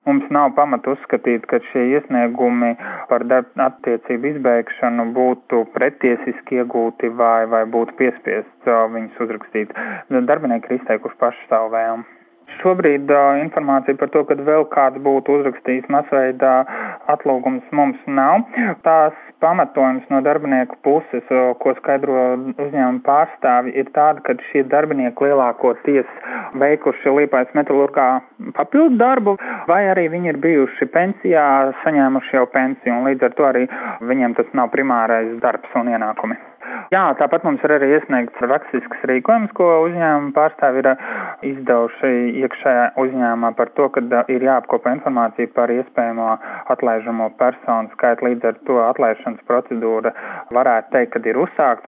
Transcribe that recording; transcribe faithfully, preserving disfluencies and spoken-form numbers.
Mums nav pamata uzskatīt, ka šie iesniegumi par darba attiecību izbeigšanu būtu pretiesiski iegūti vai, vai būtu piespiests viņus uzrakstīt. Darbinieki ir izteikuši pašu savu vēlmu. Šobrīd uh, informācija par to, ka vēl kāds būtu uzrakstījis masveidā atlūgums, mums nav. Tās pamatojums no darbinieku puses, uh, ko skaidro uzņēmuma pārstāvi, ir tāda, ka šie darbinieki lielākoties veikuši Liepājas metalurgā papildu darbu, vai arī viņi ir bijuši pensijā, saņēmuši jau pensiju, un līdz ar to arī viņiem tas nav primārais darbs un ienākumi. Jā, tāpat mums ir arī iesniegts rakstisks rīkojums, ko uzņēmuma pārstāvi ir izdevuši iekšējā uzņēmumā par to, ka ir jāapkopo informācija par iespējamo atlaižamo personu skaitu. Līdz ar to atlaišanas procedūra varētu teikt, kad ir uzsākta,